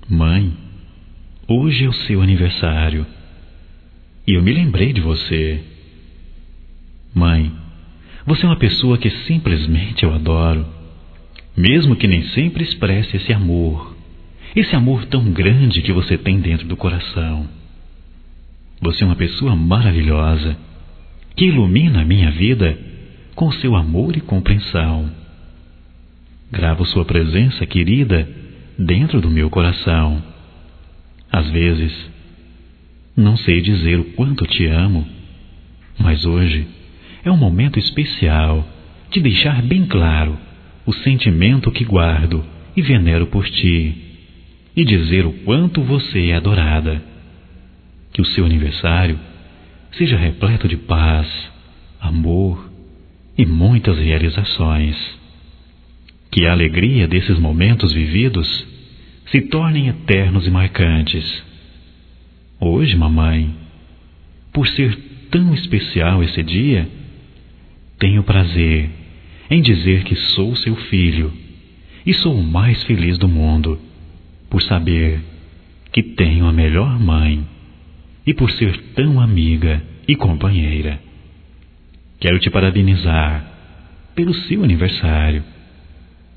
Mãe, hoje é o seu aniversário e eu me lembrei de você. Mãe, você é uma pessoa que simplesmente eu adoro, mesmo que nem sempre expresse esse amor tão grande que você tem dentro do coração. Você é uma pessoa maravilhosa, que ilumina a minha vida com seu amor e compreensão. Gravo sua presença querida dentro do meu coração. Às vezes, não sei dizer o quanto te amo, mas hoje é um momento especial de deixar bem claro o sentimento que guardo e venero por ti e dizer o quanto você é adorada. Que o seu aniversário seja repleto de paz, amor e muitas realizações. Que a alegria desses momentos vividos se tornem eternos e marcantes. Hoje, mamãe, por ser tão especial esse dia, tenho prazer em dizer que sou seu filho e sou o mais feliz do mundo, por saber que tenho a melhor mãe e por ser tão amiga e companheira. Quero te parabenizar pelo seu aniversário.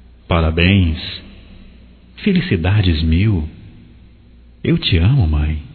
Parabéns, felicidades mil. Eu te amo, mãe.